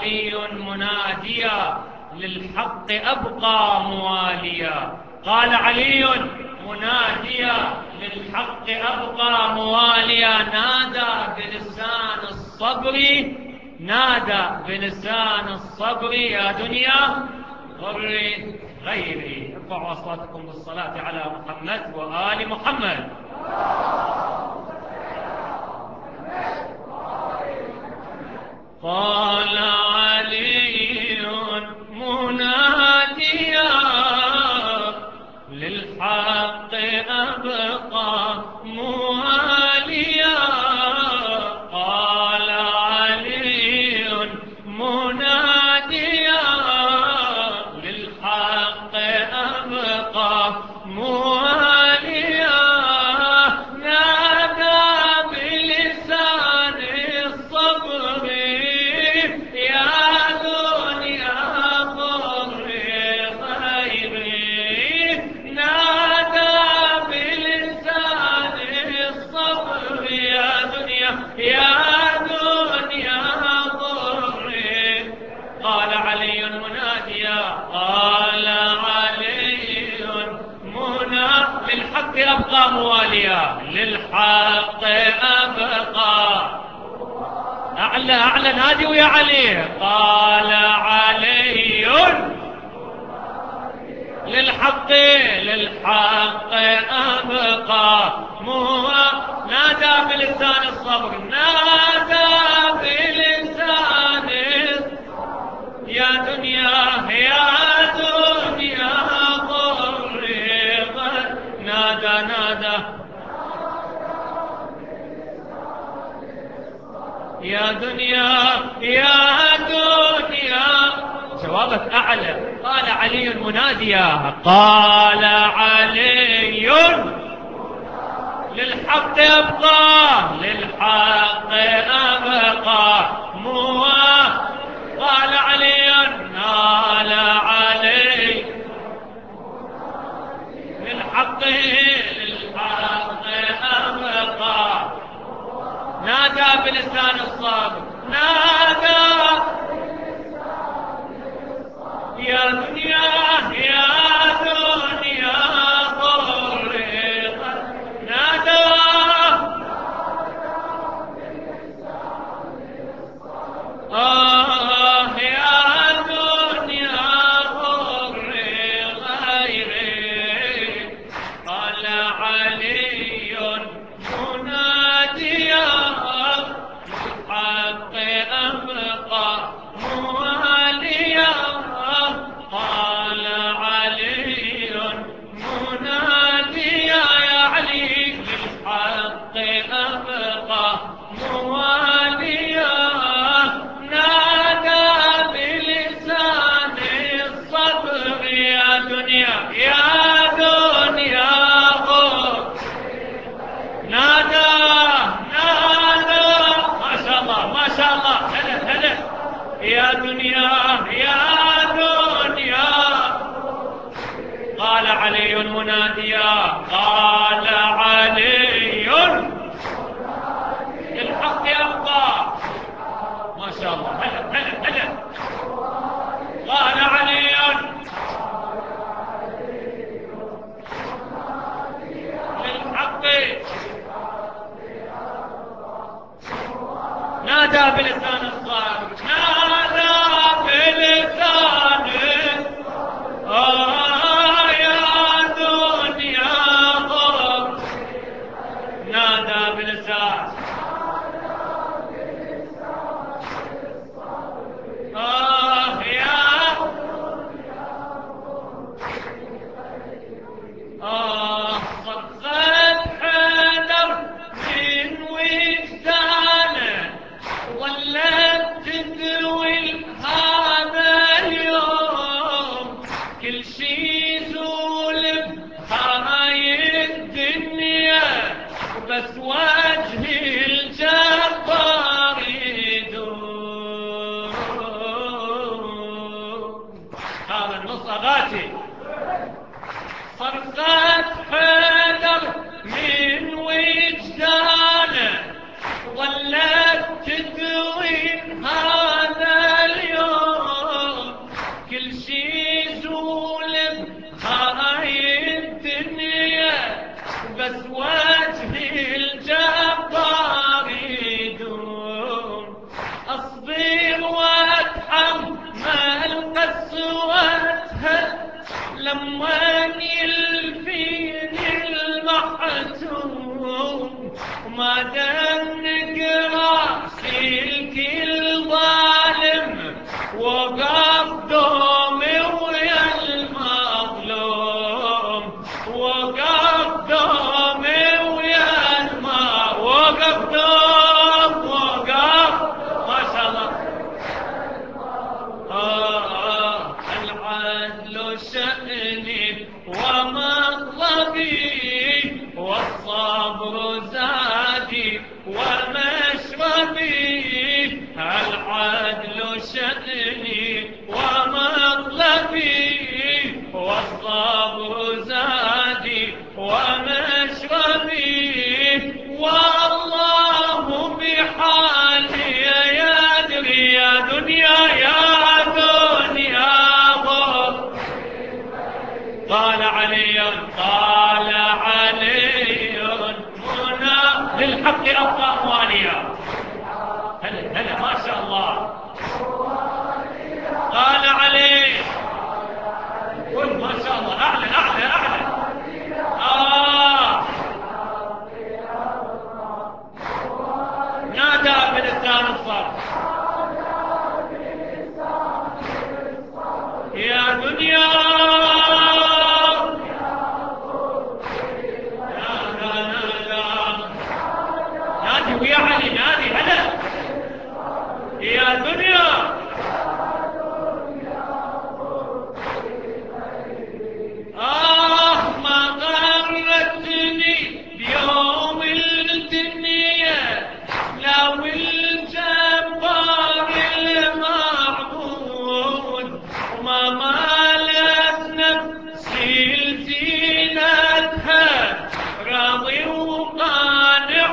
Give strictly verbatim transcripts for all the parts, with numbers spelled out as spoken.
علي مناديا للحق أبقى مواليا. قال علي مناديا للحق أبقى مواليا. نادى بلسان الصبر نادى بلسان الصبر يا دنيا غري غيري. ارفعوا أصواتكم بالصلاة على محمد وآل محمد. قال علي مناديا للحق أبقى مواليا. قال علي مناديا للحق أبقى مواليا. نادى بلسان الصبر يا دنيا ضري غيري. نادى بلسان الصبر يا دنيا يا دنيا ضري. قال علي مناديا قال علي منى للحق أبقى مواليا للحق أبقى. أعلى أعلى نادي ويا علي. قال علي للحق للحق أبقى مو. نادى بلسان الصبر نادى بلسان يا دنيا يا دنيا ضري. نادى نادى يا دنيا يا دنيا. جوابك أعلى. قال علي مناديا قال علي للحق أبقى للحق أبقى مو. قال علي قال علي للحق للحق أبقى. نادى بلسان الصبر نادى يا دنيا يا دنيا ضري. نادى آه يا دنيا ضري غيري. قال علي مناديا الحق أبقى مواليا. قال علي مناديا يا علي للحق أبقى مواليا. نادى بلسان الصبر يا دنيا يا دنيا غر. نادى نادى ما شاء الله ما شاء الله. هلا هلا يا دنيا يا دنيا. قال علي مناديا قال علي للحق يبقى ما شاء الله. هلا هلا هلا. قال علي للحق. نادى بلسان الصبر نادى بلسان آه يا دنيا غر. نادى بلسان آه يا آه. صرخت حذر من وجدانه ولت تدوي هذا اليوم. كل شي زولف هاي الدنيا بس وجه الجبار يدوم. هذا النص أغاتي. صرخت حذر من وجدانه ظلت تدوي هذا اليوم. لما يلفيني المحتوم وما دنك راسي الكل ظالم وقف دومي ويا المظلوم وقف دومي ويا الماء وقف دوم وقف ما شاء الله. آه آه العدل شأني ومطلبي والصبر زادي ومشربي العدل شأني ومطلبي والصبر زادي ومشربي والله بحالي يدري يا دنيا يا دنيا قال علي قال علي هنا للحق أبقى مواليا. هلا هلا ما شاء الله. قال علي قل ما شاء الله أعلى أعلى أعلى. آه نادى بلسان الصرف يا دنيا ويا علي نادي هلا يا دنيا. آه ما غرتني بيوم الدنيا لو الجبار المعبود وما مالت نفسي لزينتها راضي وقانع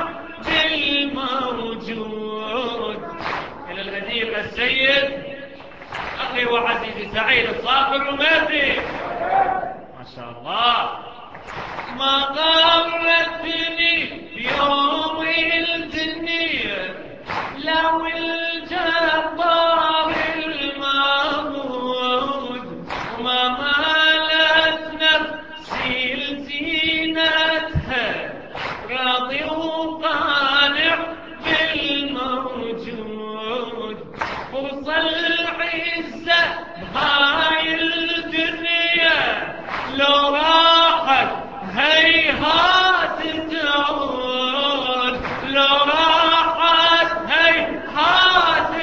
الموجود. إلى الأديب السيد أخي وعزيزي سعيد الصافي الرميثي ما شاء الله. ما غرتني بيوم الدنيا لو الجبار الموجود وما مالت نفسي لزينتها راضي وقانع بالموجود. فرصة العزة بهاي الدنيا لو راحت هيهات تعود لو راحت هيهات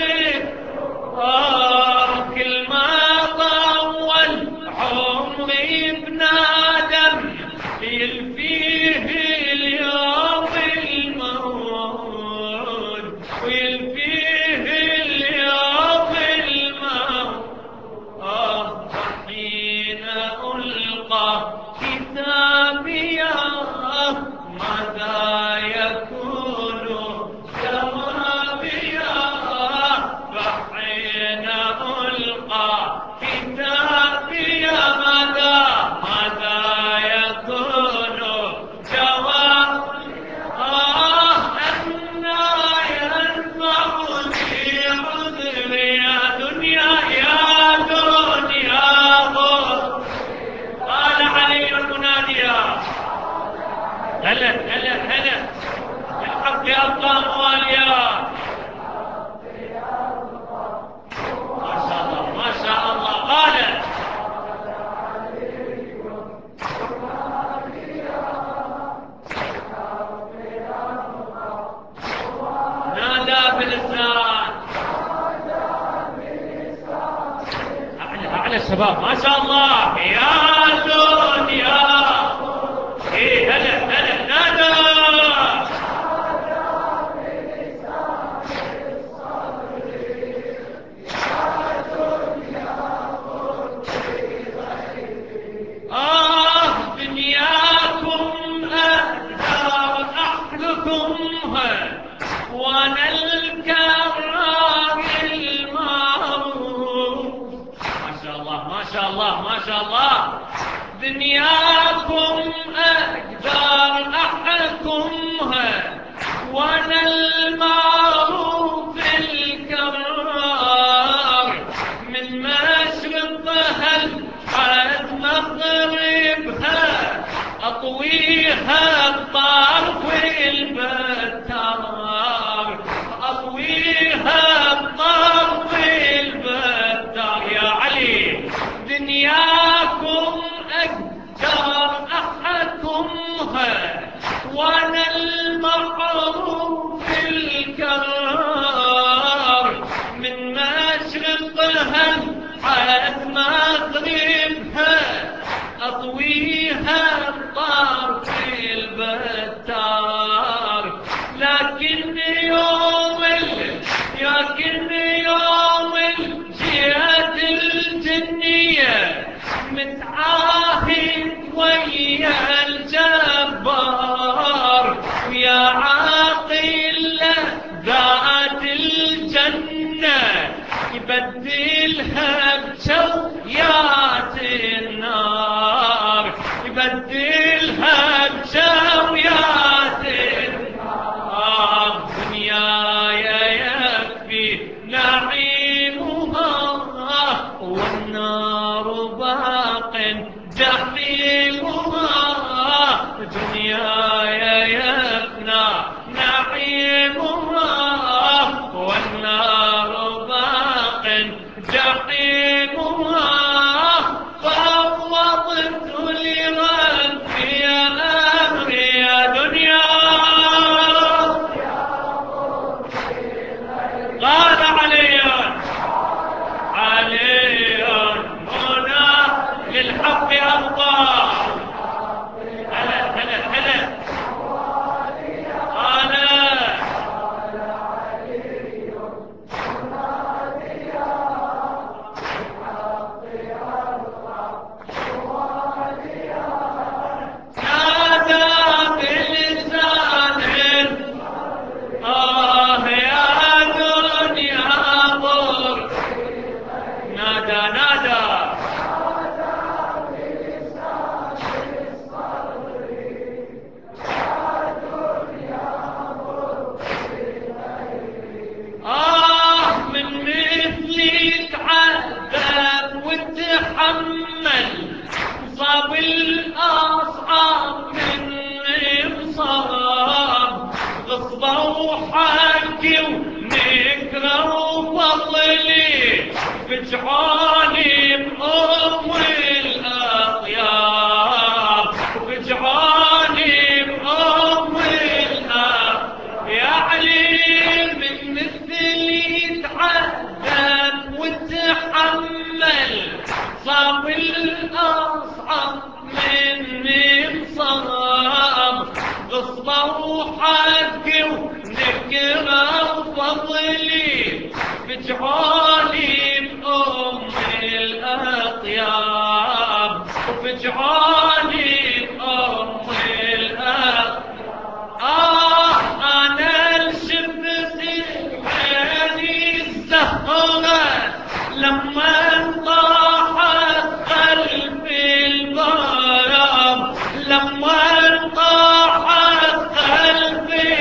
آه كل ما طول عمري بنادم يلفيه اليوم الموت ويلفيه اليوم الموت. آه حين ألقى كتابي ماذا يكون جوابي فحين ألقى كتابي ماذا ماذا يكون جواب. آه أنا ينفعني عذري يا دنيا يا دنيا. قال علي المناديا هلا هلا هلا الحق أبقى مواليا. ما شاء الله ما شاء الله. قال نادى بلسان أعلى أعلى الشباب ما شاء الله يا دنيا. إيه هلا هلا نادى آه دنياكم أقدر أحلكمها وأنا الكرار المعروف. ما شاء الله ما شاء الله ما شاء الله. دنياكم أقدر أحكمها وأنا المعروف الكرار من مشرقها لحد مغربها أشرقها حد مغربها أطويها بطرف البتار. لكن يوم لكن يوم الجهاد الجنية متعاهد ويا الجبار، ويا عاقل ذات الجنة يبدلها بشويات النار، يبدلها بشويات النار. دنياي يكفي نعيمها والنار باق جحيمها. دنياي يفنى نعيمها والنار باق جحيمها. فوضت لربي أمري يا دنيا. قال علي علي هنا للحق أرضى. هلا هلا هلا قال نادى بلسان آه يا دنيا ضر. نادى نادى آه من مثلي تعذب وتحمل صاب الأصعب من مصاب. غصبة وحقي ونكرة وفضلي فجعاني بأم الأطياب، فجعاني بأم الأطياب. يا علي من مثلي تعذب وتحمل صاب الأصعب مني مصاب. غصبة وحقي ونكرة وفضلي فجعاني بأم الأطياب، وفجعاني بأم الأطياب. آه أنا الشفت عيني الزهرة لما طاحت قلبي الباب، لما طاحت قلبي.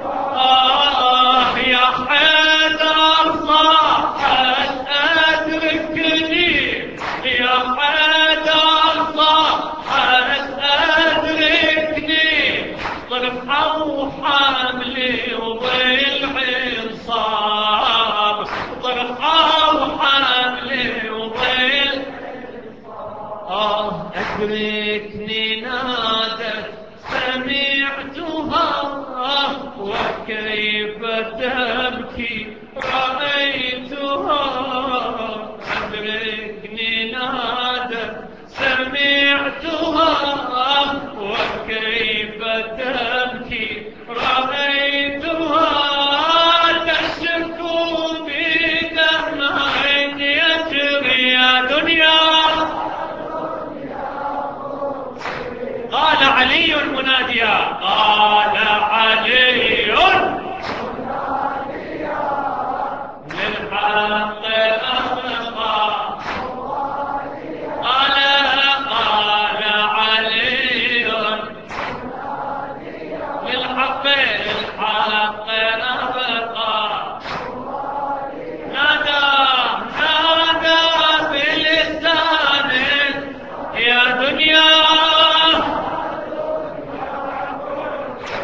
آه يا حيدر صاحت أدركني، يا حيدر صاحت أدركني. طرفها وحاملي وضلعي انصاب، طرفها وحاملي وضلعي. آه أدركني نادت سمعتها وكيف تبكي رأيتها. أدركني نادت سمعتها وكيف تبكي رأيتها. تشكو بدمع يجري يا دنيا. قال علي مناديا، قال علي للحق أبقى. قال قال علي للحق الحق أبقى. نادى نادى بلسانه يا دنيا.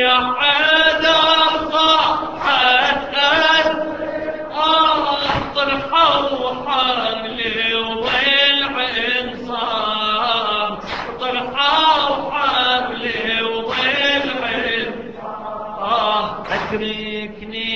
يا حيدر صاحت آه طرحة وحملي والعين صار طرحة وحملي والعين آه أتركني